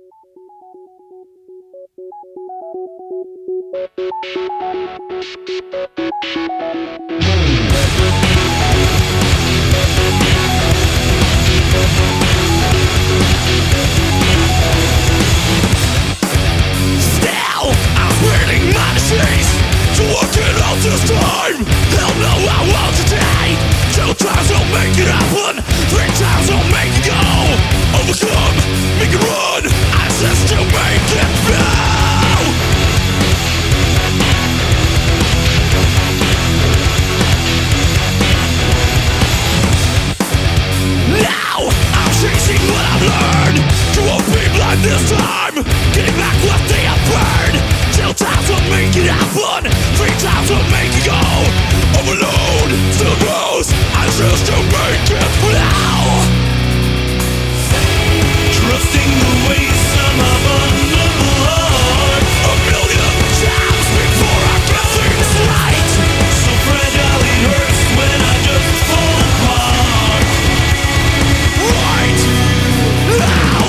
This time, hell no, I want today. 2 times I'll make it happen, 3 times I'll make it go. Overcome, make it run, access to make it now. Now, I'm chasing what I've learned. You won't be blind this time, getting back what they have burned. 2 times I'll make it happen, 3 times I'll make it go. Overload still grows, I choose to make it now. Trusting the wisdom of unknown heart. 1,000,000 times before I get things right. So fragile it hurts when I just fall apart. Right now.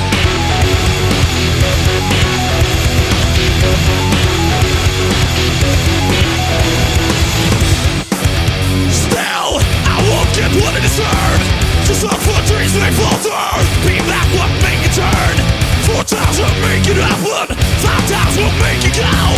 Still, I won't get what I deserve. Just look for dreams they falter. Be back what make it turn. 4 times will make it happen, 5 times will make it go.